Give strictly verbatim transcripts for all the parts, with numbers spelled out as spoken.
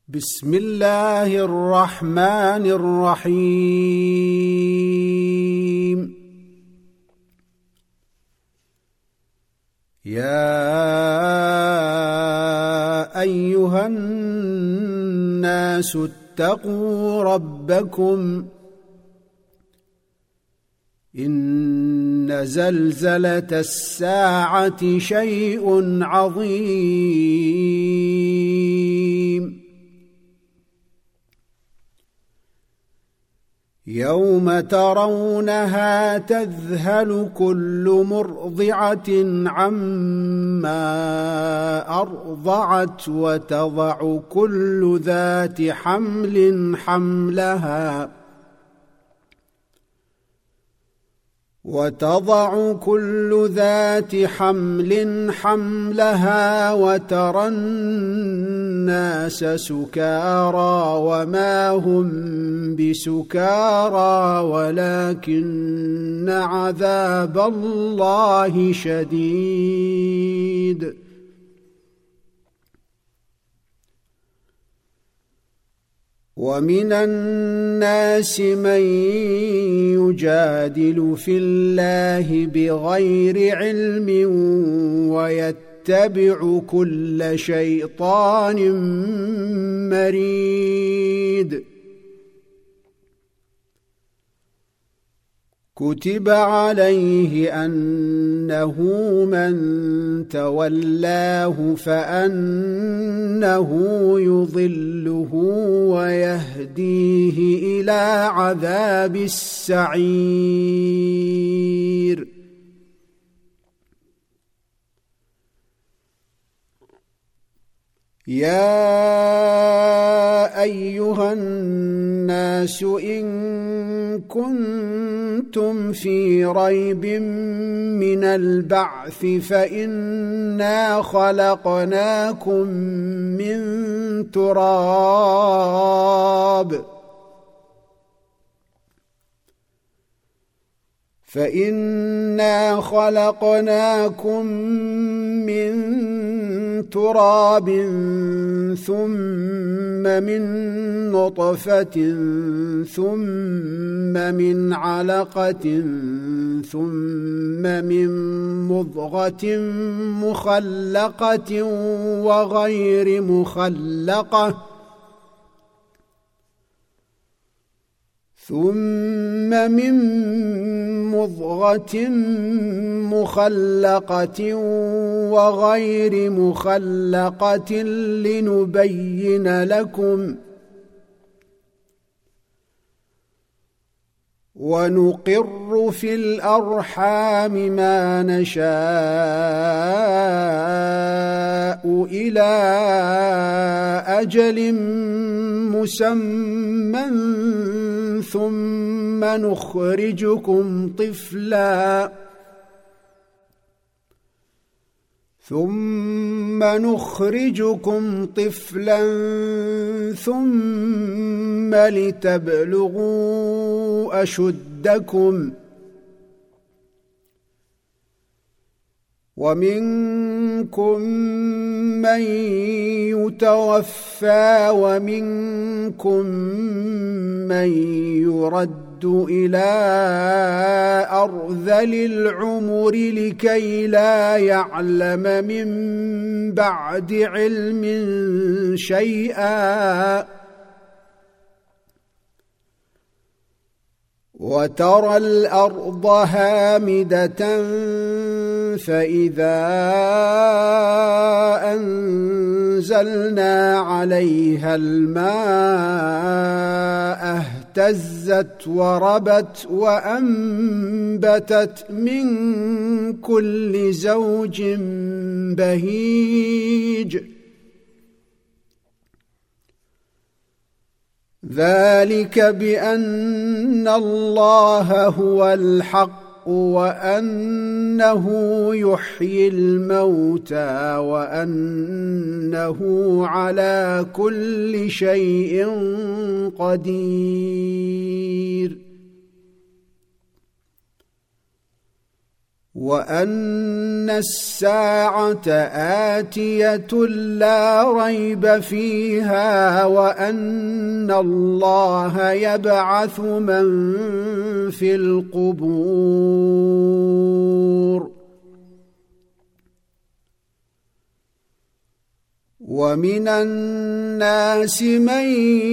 بسم الله الرحمن الرحيم. يا أيها الناس اتقوا ربكم إن زلزلة الساعة شيء عظيم يوم ترونها تذهل كل مرضعة عما أرضعت وتضع كل ذات حمل حملها وتضع كل ذات حمل حملها وترى الناس سكارى وما هم بسكارى ولكن عذاب الله شديد. ومن الناس من يجادل في الله بغير علم ويتبع كل شيطان مريد. كتب عليه أنه من تولاه فأنه يضله ويهديه إلى عذاب السعير. يا أيها الناس إن كنتم في ريب من البعث فإنا خلقناكم من تراب فإنا خلقناكم من تراب ثم من نطفة ثم من علقة ثم من مضغة مخلقة وغير مخلقة ثم من مضغة مخلقة وغير مخلقة لنبين لكم ونقر في الأرحام ما نشاء إلى أجل مسمى ثم نخرجكم طفلا ثم نخرجكم طفلا ثم لتبلغوا أشدكم ومنكم من يتوفى ومنكم من يرد إلى أرذل العمر لكي لا يعلم من بعد علم شيئا. وترى الأرض هامدة فإذا أنزلنا عليها الماء اهتزت وربت وأنبتت من كل زوج بهيج. ذلك بأن الله هو الحق وأنه يحيي الموتى وأنه على كل شيء قدير. وأن الساعة آتية لا ريب فيها وأن الله يبعث من في القبور ومن الناس من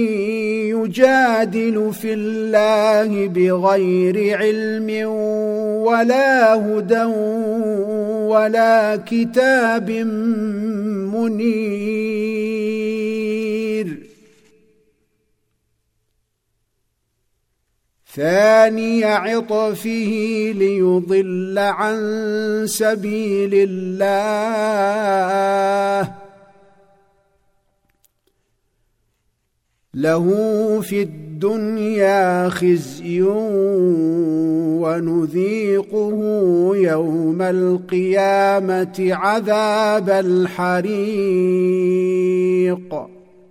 يجادل في الله بغير علم ولا هدى ولا كتاب منير ثاني عطفه ليضل عن سبيل الله له في الدنيا خزي ونذيقه يوم القيامة عذاب الحريق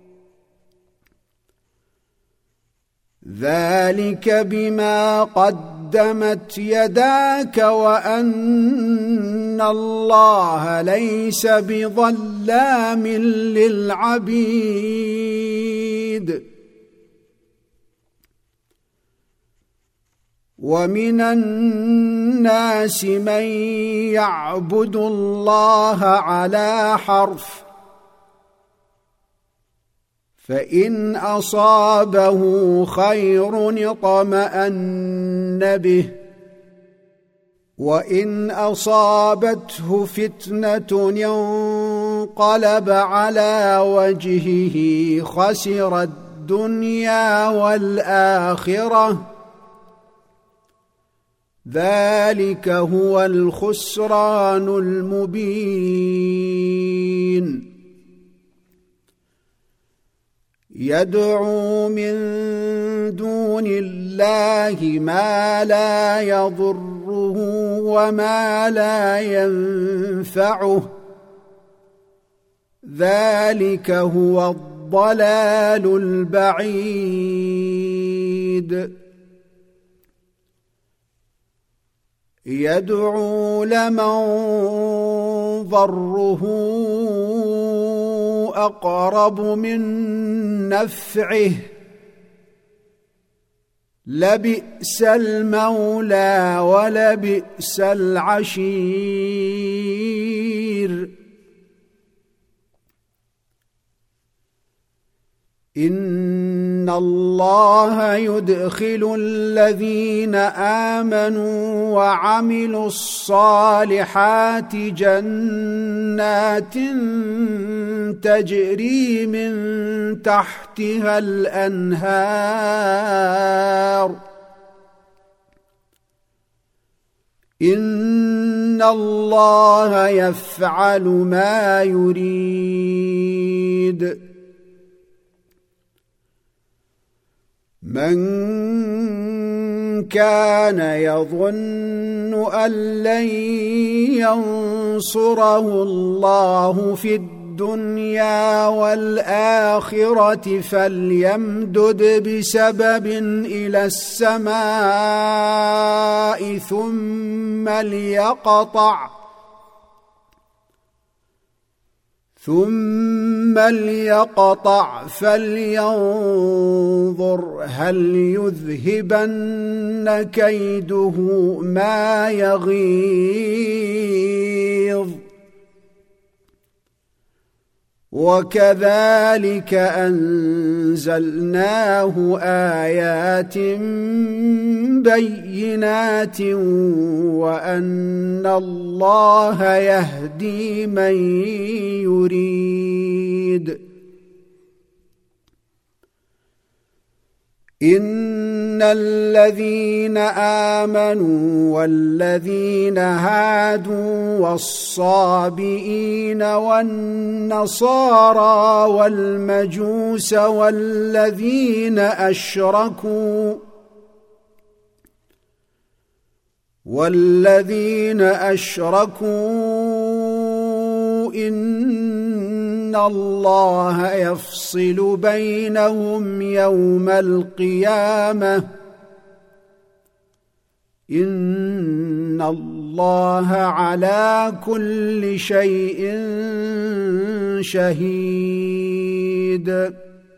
ذلك بما قدمت يداك وأن الله ليس بظلام للعبيد ومن الناس من يعبد الله على حرف فإن أصابه خير اطمأن به وإن أصابته فتنة انقلب على وجهه خسر الدنيا والآخرة ذلك هو الخسران المبين يدعو من دون الله ما لا يضره وما لا ينفعه ذلك هو الضلال البعيد يدعو لمن ضره أقرب من نفعه لبئس المولى ولبئس العشير إن الله يدخل الذين آمنوا وعملوا الصالحات جنات تجري من تحتها الأنهار إن الله يفعل ما يريد من كان يظن أن لن ينصره الله في الدنيا والآخرة فليمدد بسبب إلى السماء ثم ليقطع ثم ليقطع فلينظر هل يذهبن كيده ما يغيظ وكذلك أنزلناه آيات بينات وأن الله يهدي من يريد إن الذين آمنوا والذين هادوا والصابئين والنصارى والمجوس والذين أشركوا والذين أشركوا إن الله يفصل بينهم يوم القيامة إن الله على كل شيء شهيد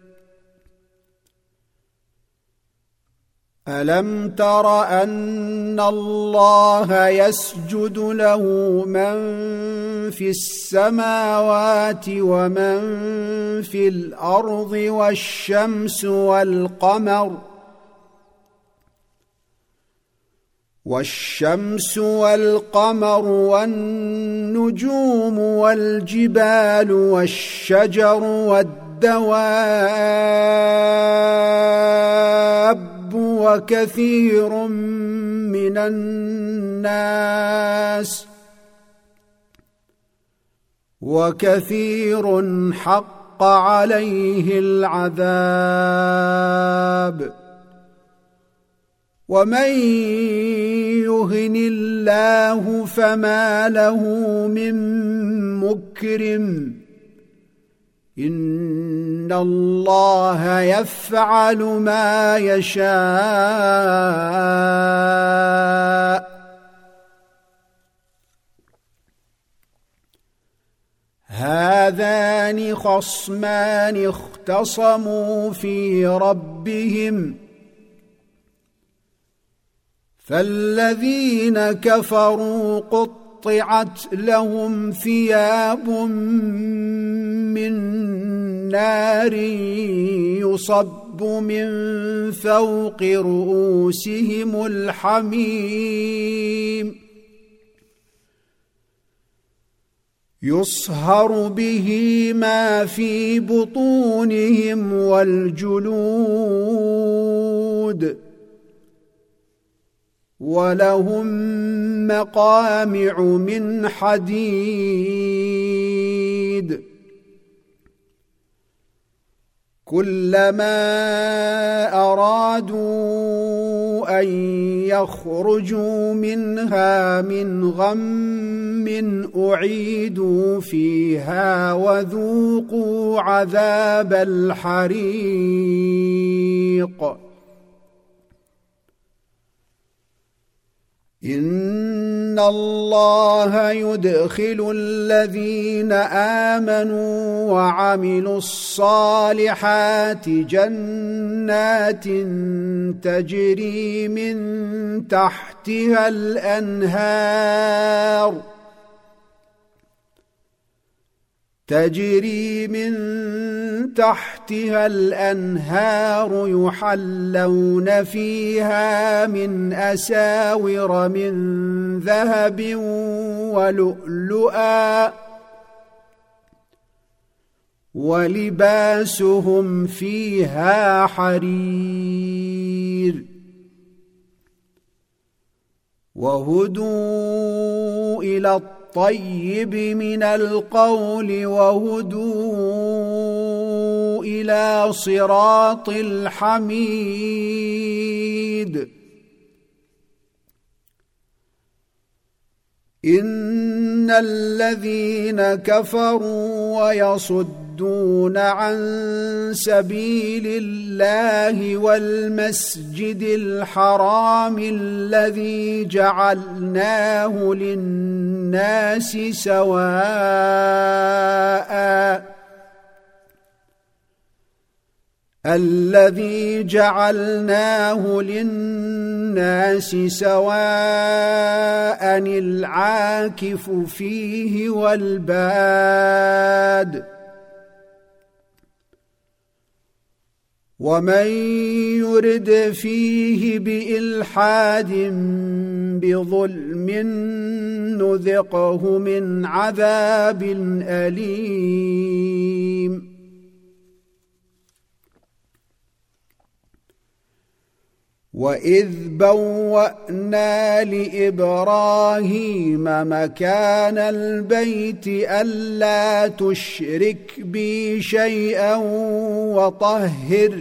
ألم تر أن الله يسجد له من في السماوات ومن في الأرض والشمس والقمر والشمس والقمر والنجوم والجبال والشجر والدواب وكثير من الناس وكثير حق عليه العذاب ومن يهن الله فما له من مكرم إن الله يفعل ما يشاء هذان خصمان اختصموا في ربهم فالذين كفروا قطعت لهم ثياب من نار يصب من فوق رؤوسهم الحميم يصهر به ما في بطونهم والجلود ولهم مقامع من حديد كلما أرادوا أن يخرجوا منها من غم أعيدوا فيها وذوقوا عذاب الحريق إن الله يدخل الذين آمنوا وعملوا الصالحات جنات تجري من تحتها الأنهار تجري من تحتها الأنهار يحلون فيها من أساور من ذهب ولؤلؤا ولباسهم فيها حرير وهدوا إلى الطيب من القول وهدوا إلى صراط الحميد إن الذين كفروا ويصدون عن سبيل الله والمسجد الحرام الذي جعلناه للناس سواء الذي جعلناه للناس سواء العاكف فيه والباد ومن يرد فيه بإلحاد بظلم نذقه من عذاب أليم وإذ بوأنا لإبراهيم مكان البيت ألا تشرك بي شيئا وطهر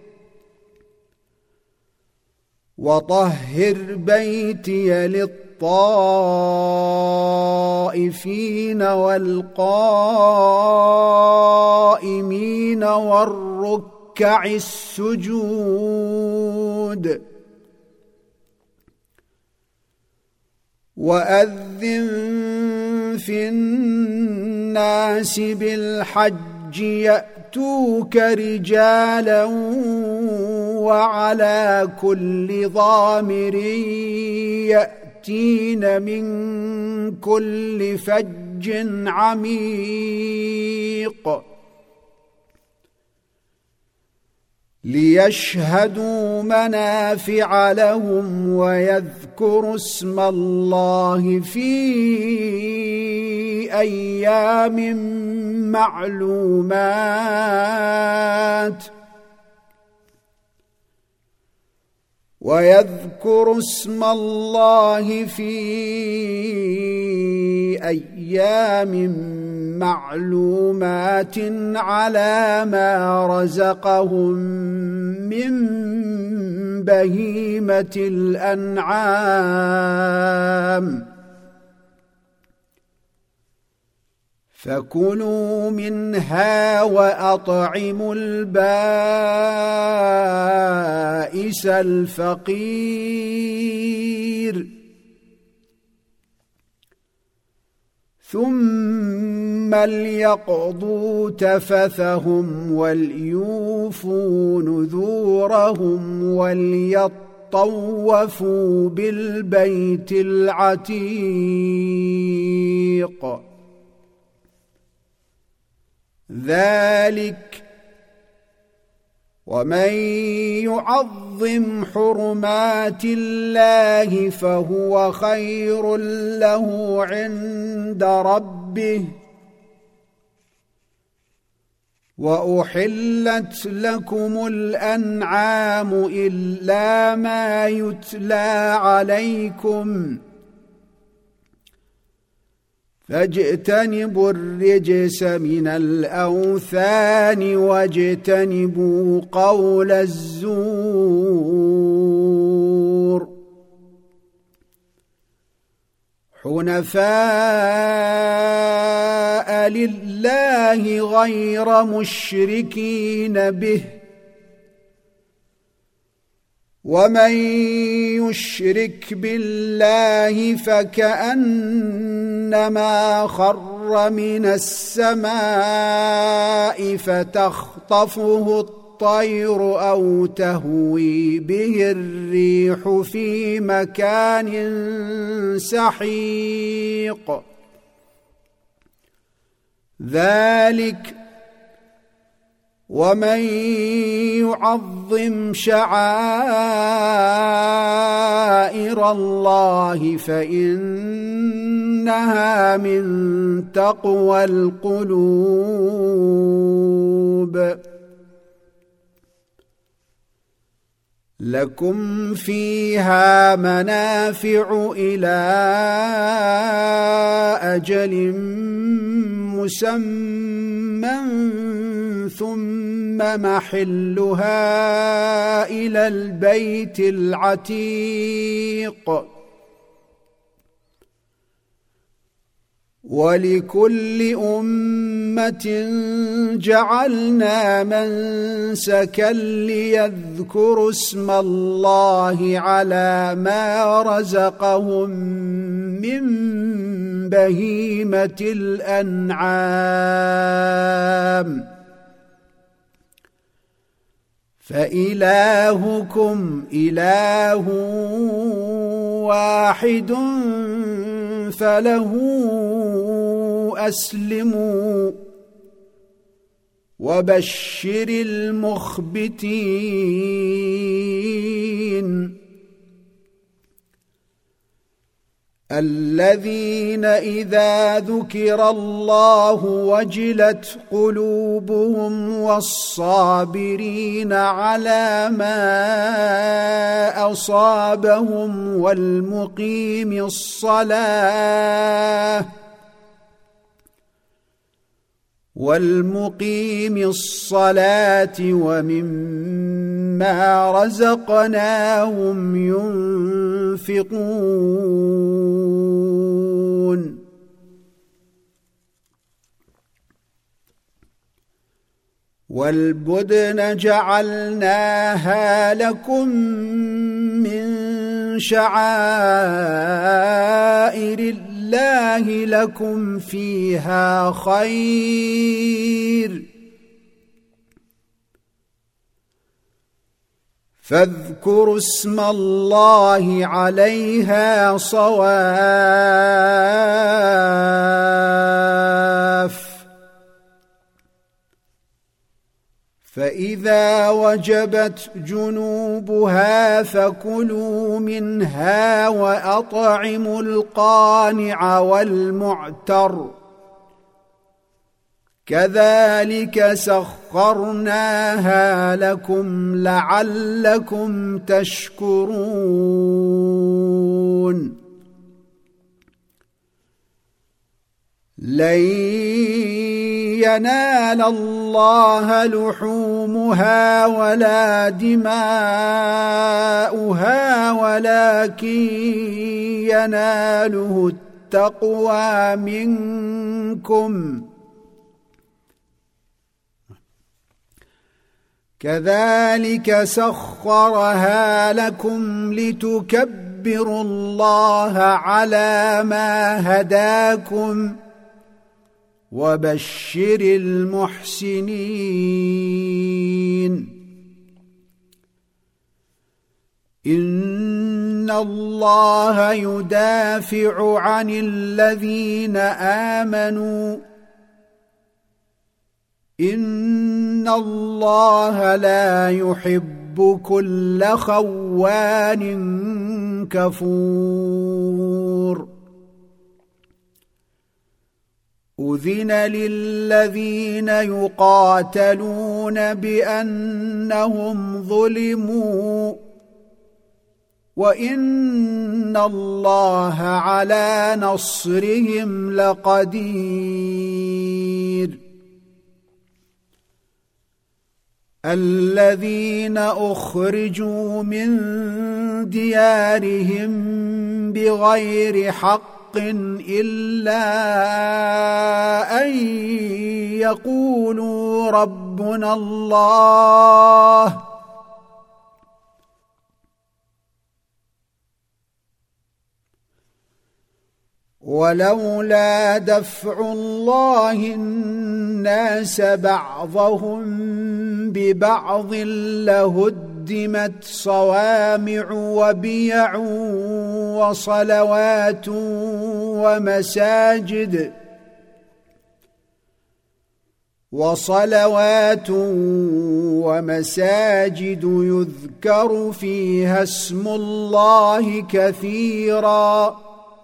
وطهر بيتي للطائفين والقائمين والركع السجود وأذن في الناس بالحج يأتوك رجالا وعلى كل ضامر يأتين من كل فج عميق ليشهدوا منافع لهم ويذكروا اسم الله في أيام معلومات ويذكروا اسم الله في أيام معلومات على ما رزقهم من بهيمة الأنعام فكلوا منها وأطعموا البائس الفقير ثم ليقضوا تفثهم وليوفوا نذورهم وليطوفوا بالبيت العتيق ذلك ومن يعظم حرمات الله فهو خير له عند ربه وأحلت لكم الأنعام إلا ما يتلى عليكم فاجتنبوا الرجس من الأوثان واجتنبوا قول الزور حنفاء لله غير مشركين به ومن يشرك بالله فكأنما خر من السماء فتخطفه الطير أو تهوي به الريح في مكان سحيق ذلك ومن يعظم شعائر الله فإنها من تقوى القلوب لكم فيها منافع إلى أجل مسمى ثم محلها إلى البيت العتيق ولكل أمة جعلنا منسكا ليذكروا اسم الله على ما رزقهم من بهيمة الأنعام فإلهكم إله واحد فله أسلموا وبشر المخبتين الذين إذا ذكر الله وجلت قلوبهم والصابرين على ما أصابهم والمقيم الصلاة والمقيم الصلاة ومما رزقناهم ينفقون والبدن جعلناها لكم من شعائر الله لكم فيها خير فاذكروا اسم الله عليها صواف فإذا وجبت جنوبها فكلوا منها وأطعموا القانع والمعتر كذلك سخرناها لكم لعلكم تشكرون لن ينال الله لحومها ولا دماؤها ولكن يناله التقوى منكم كذلك سخرها لكم لتكبروا الله على ما هداكم وبشر المحسنين إن الله يدافع عن الذين آمنوا إن الله لا يحب كل خوان كفور أذن للذين يقاتلون بأنهم ظلموا وإن الله على نصرهم لقدير الذين أخرجوا من ديارهم بغير حق إلا أن يقولوا ربنا الله ولولا دفع الله الناس بعضهم ببعض لهدمت صوامع وبيع وصلوات ومساجد وصلوات ومساجد يذكر فيها اسم الله كثيرا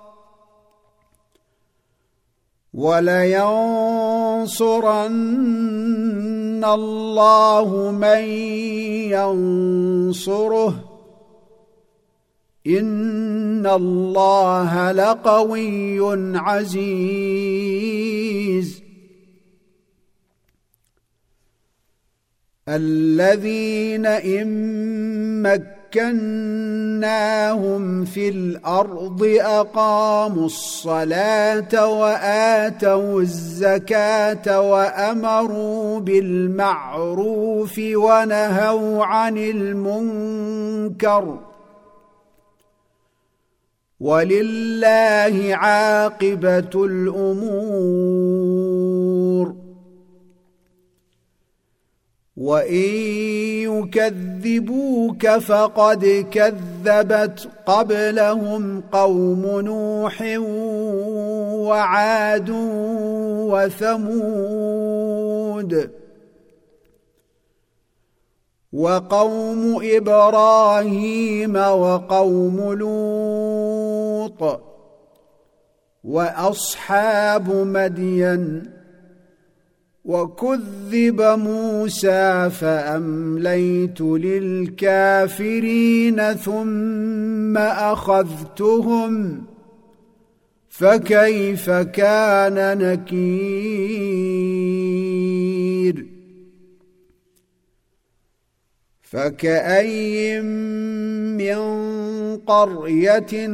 ولينصرن الله من ينصره إن الله لقوي عزيز الذين إن مكناهم في الأرض أقاموا الصلاة وآتوا الزكاة وأمروا بالمعروف ونهوا عن المنكر ولله عاقبة الأمور وإن يكذبوك فقد كذبت قبلهم قوم نوح وعاد وثمود وقوم إبراهيم وقوم لوط وأصحاب مدين وكذب موسى فأمليت للكافرين ثم أخذتهم فكيف كان نكير فكأي من قرية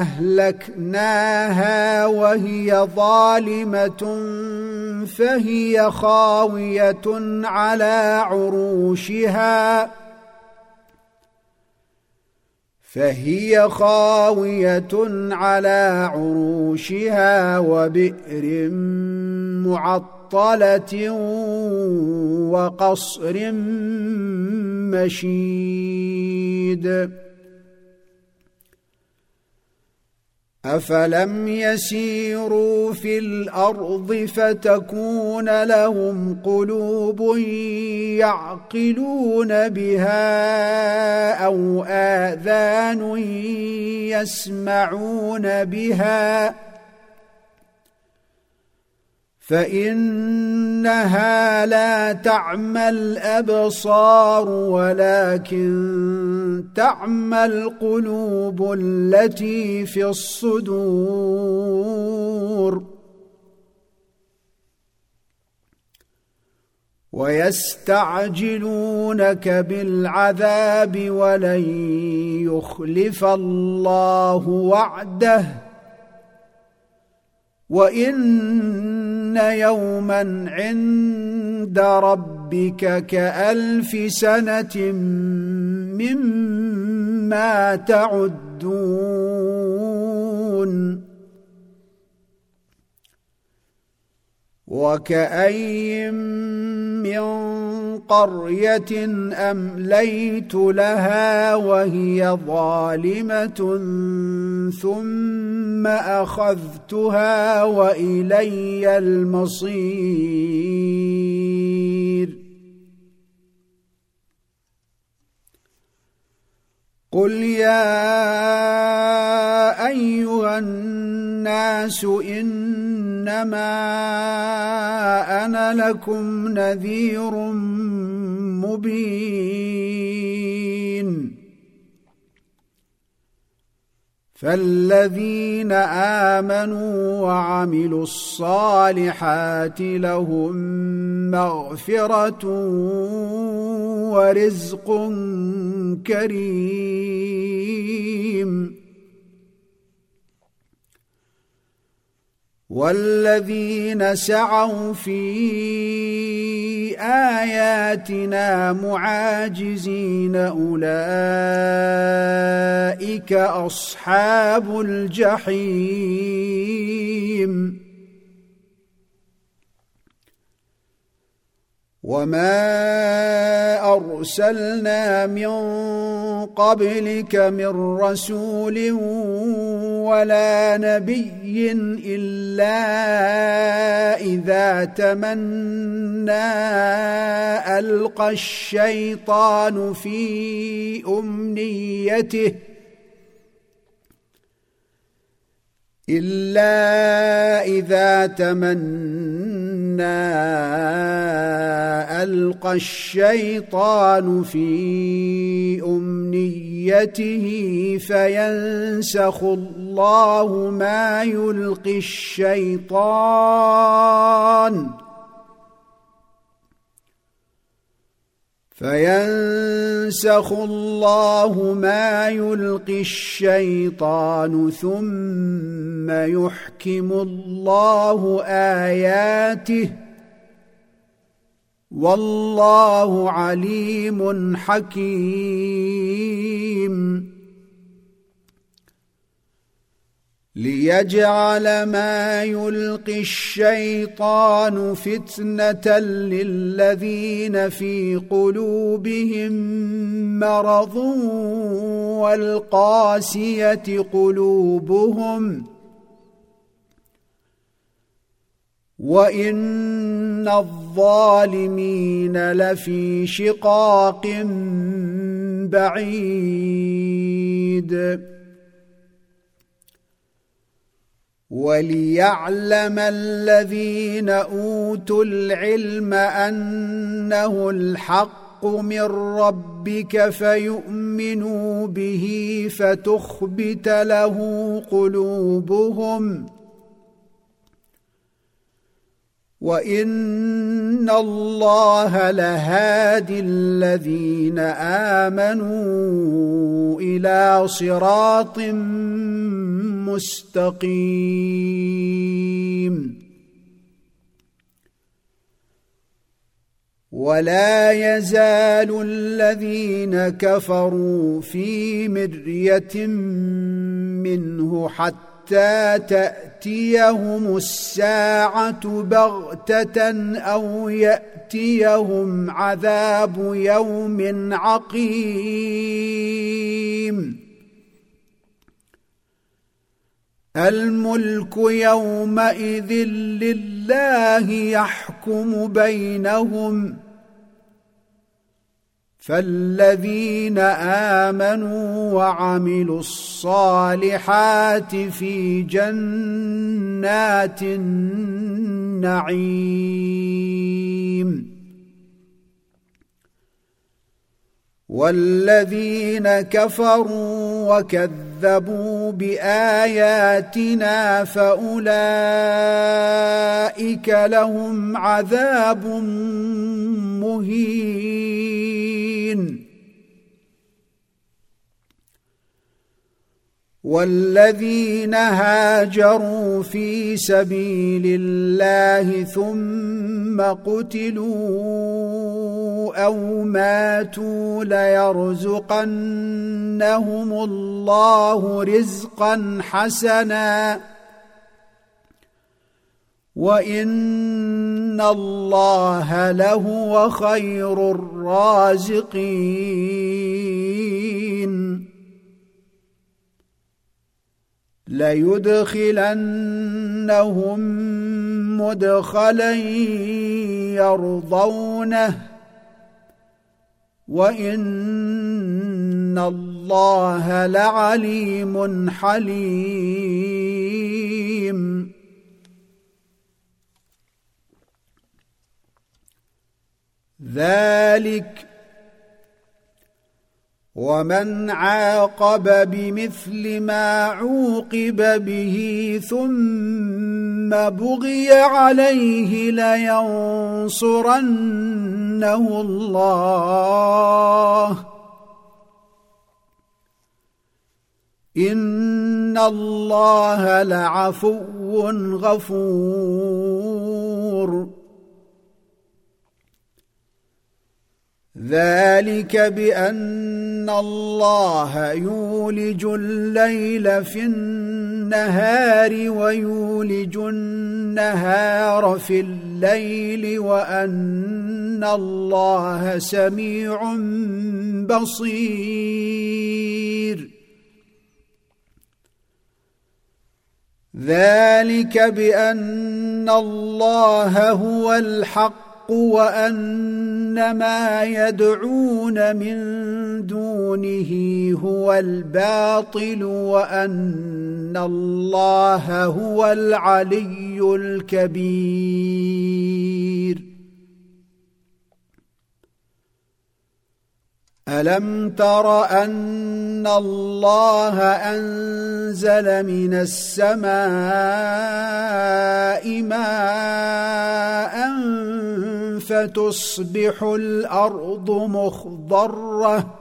أهلكناها وهي ظالمة فهي خاوية على عروشها فهي خاوية على عروشها وبئر معطلة وقصر مشيد أفلم يسيروا في الأرض فتكون لهم قلوب يعقلون بها أو آذان يسمعون بها فإنها لا تعمى الأبصار ولكن تعمى القلوب التي في الصدور ويستعجلونك بالعذاب ولن يخلف الله وعده وإن يوما عند ربك كألف سنة مما تعدون وكأي من قرية أمليت لها وهي ظالمة ثم أخذتها وإلي المصير قل يا أيها الناس إنما أنا لكم نذير مبين فالذين آمنوا وعملوا الصالحات لهم مغفرة ورزق كريم والذين سعوا في آياتنا معاجزين أولئك أصحاب الجحيم وما أرسلنا من قبلك من رسول ولا نبي إلا إذا تمنى ألقى الشيطان في أمنيته إلا إذا تمنى ألقى الشيطان في أمنيته فينسخ الله ما يلقي الشيطان فينسخ الله ما يلقي الشيطان ثم يحكم الله آياته والله عليم حكيم ليجعل ما يلقي الشيطان فتنة للذين في قلوبهم مرض والقاسية قلوبهم وإن الظالمين لفي شقاق بعيد وليعلم الذين أوتوا العلم أنه الحق من ربك فيؤمنوا به فتخبت له قلوبهم وإن الله لهادي الذين آمنوا إلى صراط مستقيم ولا يزال الذين كفروا في مرية منه حتى تأتيهم الساعة بغتة أو يأتيهم عذاب يوم عقيم. الملك يومئذ لله يحكم بينهم، فالذين آمنوا وعملوا الصالحات في جنات النعيم، والذين كفروا وكذبوا بآياتنا فأولئك لهم عذاب مهين. والذين هاجروا في سبيل الله ثم قتلوا أو ماتوا ليرزقنهم الله رزقا حسنا وإن الله لهو خير الرازقين. ليدخلنهم مدخلا يرضونه وإن الله لعليم حليم. ذلك ومن عاقب بمثل ما عوقب به ثم بغي عليه لينصرنه الله إن الله لعفو غفور. ذلك بأن الله يولج الليل في النهار ويولج النهار في الليل وأن الله سميع بصير. ذلك بأن الله هو الحق وأن ما يدعون من دونه هو الباطل وأن الله هو العلي الكبير. ألم تر أن الله أنزل من السماء ماء فتصبح الأرض مخضرة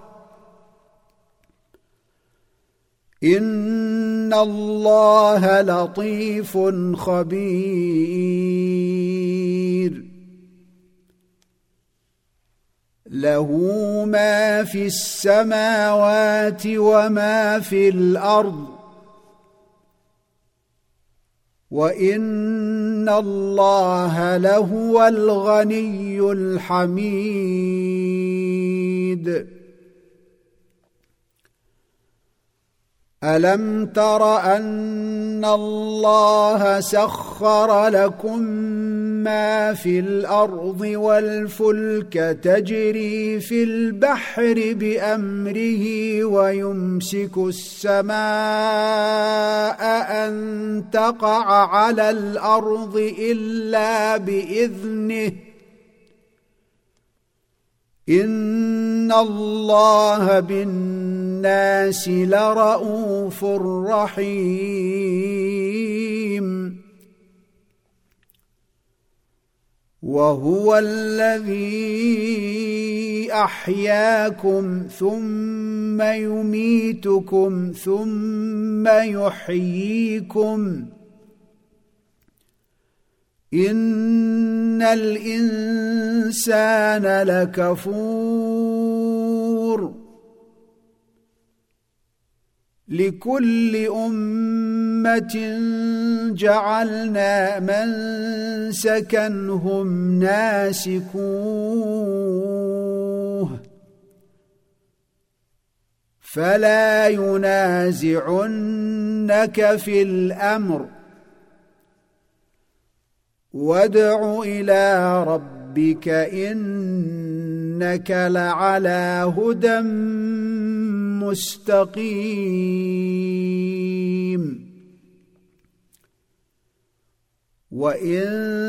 إن الله لطيف خبير. له ما في السماوات وما في الأرض وإن الله لهو الغني الحميد. ألم تر أن الله سخر لكم ما في الأرض والفلك تجري في البحر بأمره ويمسك السماء أن تقع على الأرض إلا بإذنه إن الله بالناس لرءوف رحيم. وهو الذي أحياكم ثم يميتكم ثم يحييكم إن الإنسان لكفور لكل أمة جعلنا منسكا هم ناسكوه فلا ينازعنك في الأمر وادع إلى ربك إنك لعلى هدى مستقيم وإن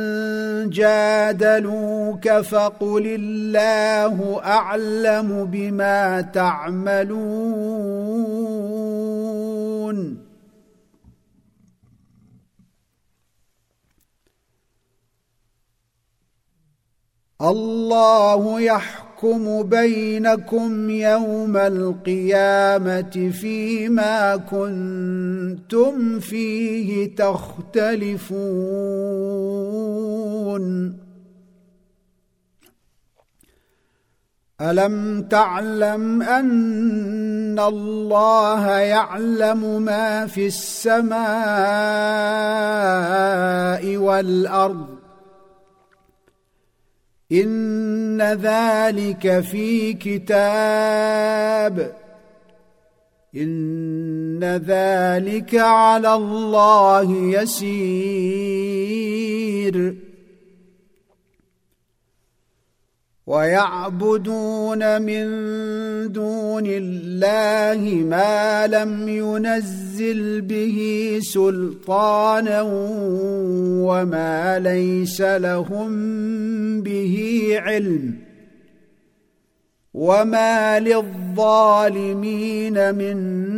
جادلوك فقل الله أعلم بما تعملون الله يحكم بينكم يوم القيامة فيما كنتم فيه تختلفون ألم تعلم أن الله يعلم ما في السماء والأرض إن ذلك في كتاب إن ذلك على الله يسير ويعبدون من دون الله ما لم ينزل به سلطانا وما ليس لهم به علم وما للظالمين من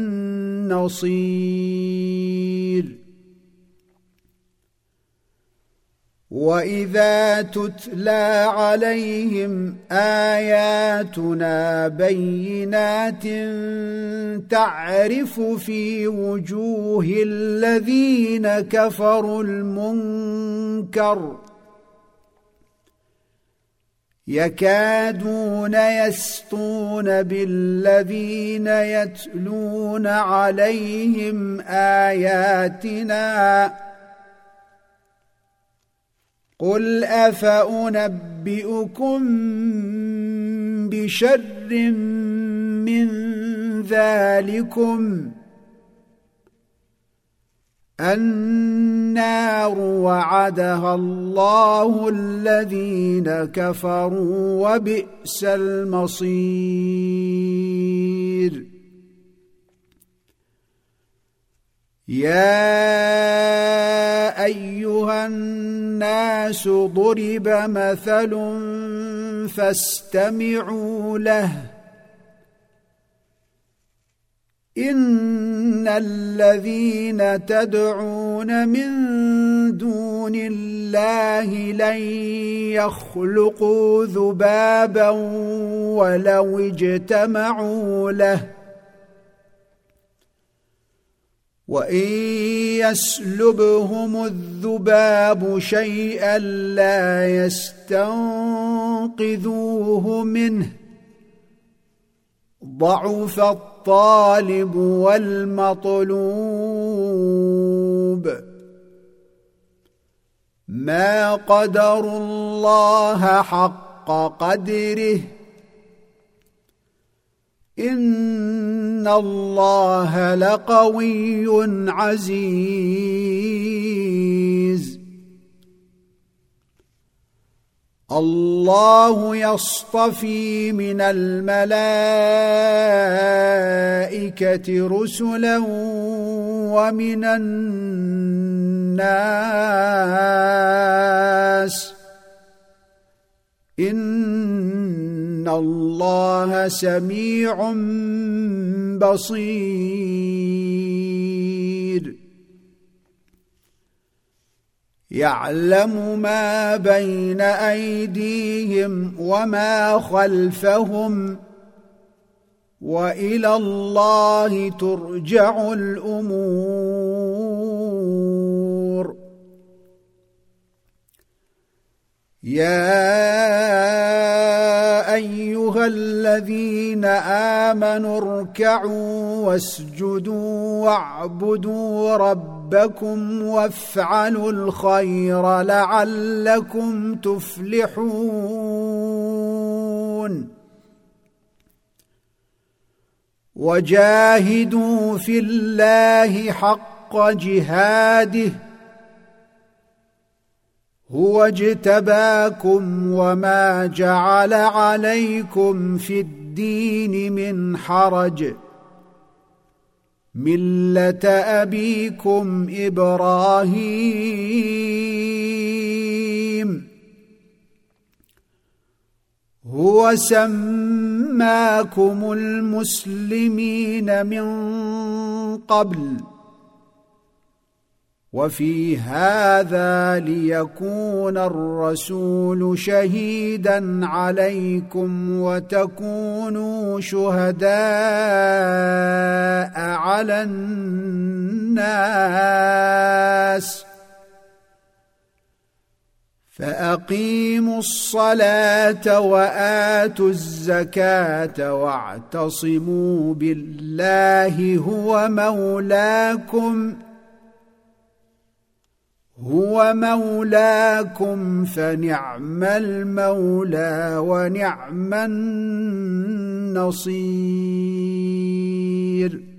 نصير وإذا تتلى عليهم آياتنا بينات تعرف في وجوه الذين كفروا المنكر يكادون يسطون بالذين يتلون عليهم آياتنا قل أفأنبئكم بشر من ذلكم النار وعدها الله الذين كفروا وبئس المصير يا أيها الناس ضرب مثل فاستمعوا له إن الذين تدعون من دون الله لن يخلقوا ذبابا ولو اجتمعوا له وإن يسلبهم الذباب شيئا لا يستنقذوه منه ضعف الطالب والمطلوب ما قدروا الله حق قدره إن الله لقوي عزيز الله يصطفي من الملائكة رسلا ومن الناس إن الله سميع بصير يعلم ما بين أيديهم وما خلفهم وإلى الله ترجع الأمور يا أيها الذين آمنوا اركعوا واسجدوا واعبدوا ربكم وافعلوا الخير لعلكم تفلحون وجاهدوا في الله حق جهاده هو اجتباكم وما جعل عليكم في الدين من حرج ملة أبيكم إبراهيم هو سماكم المسلمين من قبل وفي هذا ليكون الرسول شهيدا عليكم وتكونوا شهداء على الناس فأقيموا الصلاة وآتوا الزكاة واعتصموا بالله هو مولاكم هو مولاكم فنعم المولى ونعم النصير